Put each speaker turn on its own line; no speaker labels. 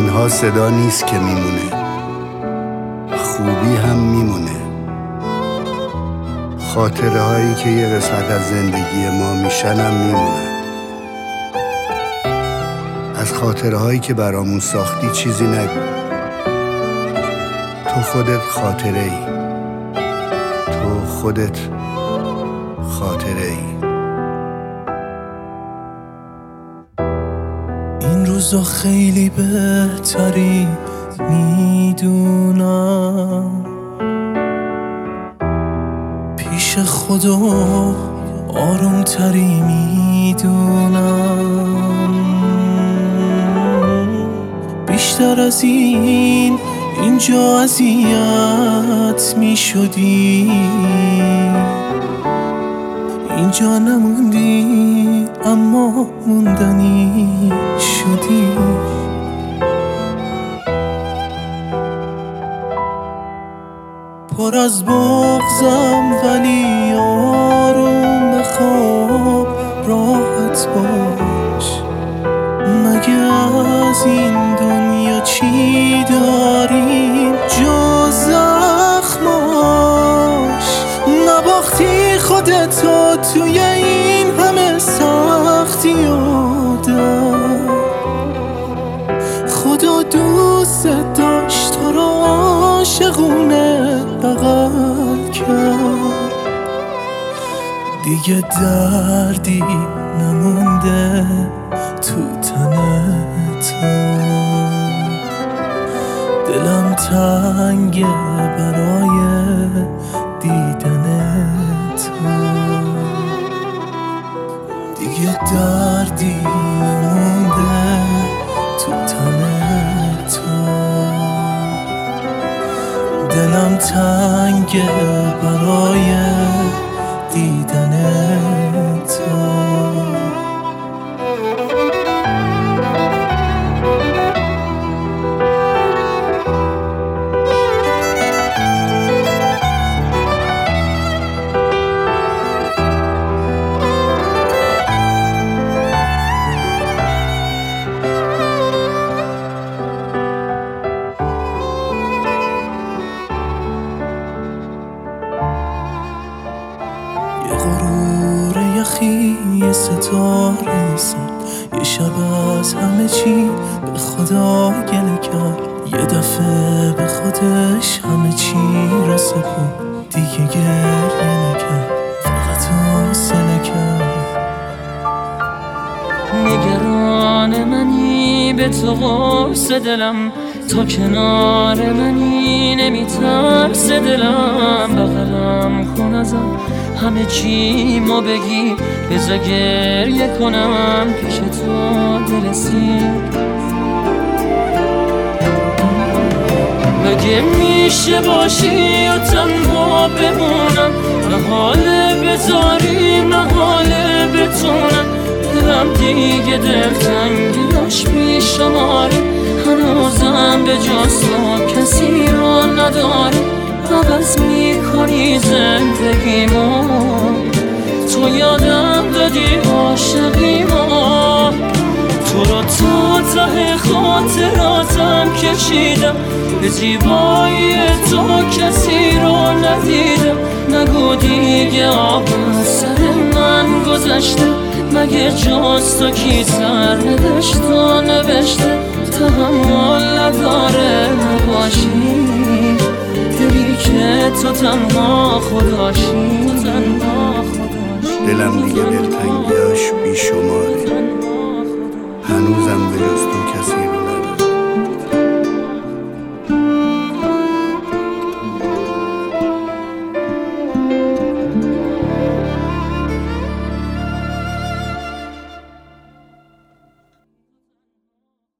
تنها صدا نیست که میمونه، خوبی هم میمونه. خاطره هایی که یه قسمت از زندگی ما میشن هم میمونن. از خاطره هایی که برامون ساختی چیزی نگو. تو خودت خاطره ای، تو خودت خاطره ای.
این روزا خیلی بهتری میدونم، پیش خدا آرومتری میدونم. بیشتر از اینجا اذیت میشدی، اینجا نموندی اما موندنی شدی. پر از بغضم ولی آروم بخواب، راحت باش. مگه از این دنیا چی داریم جز زخماش؟ نباختی خودتو توی این همه سختی آدم. خدا دوست داشت تو رو عاشقونه بغل کرد. دیگه دردی نمونده تو تن تو، دلم تنگه برای دیدن تو. دیگه دردی نمونده تو تن تو، دلم تنگه برای دیدن تو. یه غرور یخی، یه ستاره ساد، یه شب از همه چی به خدا گله کرد. یه دفعه به خودش همه چی را سپرد، دیگه گریه نکرد، فقط حوصله کرد.
نگران منی به تو قرص دلم، تا کنار منی نمیترس دلم. بغلم کن ازم همه چی ما بگی، بذار گریه کنم پیش تو دلسیر. مگه میشه باشی و تنها بمونم، محاله بذاری محاله بتونم. دلم دیگه دلتنگیش بیشماره، هنوزم به جز تو کسی رو نداری. عوض میکنی زندگیمو، تو یادم دادی عاشقیمو. تو رو تا ته خاطراتم کشیدم، به زیبایی تو کسی رو ندیدم. نگو دیگه آب سر من گذشته، مگه جز تو کی سر نداشت و نوشته. تحمل نداره نباشی، دلی که تو تنها خداشی.
دلم دیگه دلتنگیاش بیشماره، هنوزم به جز تو کسی رو